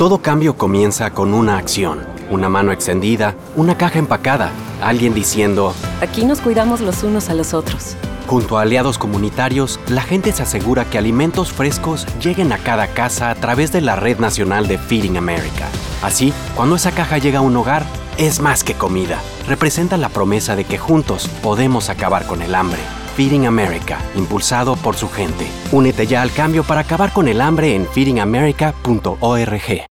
Todo cambio comienza con una acción, una mano extendida, una caja empacada, alguien diciendo, aquí nos cuidamos los unos a los otros. Junto a aliados comunitarios, la gente se asegura que alimentos frescos lleguen a cada casa a través de la Red Nacional de Feeding America. Así, cuando esa caja llega a un hogar, es más que comida. Representa la promesa de que juntos podemos acabar con el hambre. Feeding America, impulsado por su gente. Únete ya al cambio para acabar con el hambre en feedingamerica.org.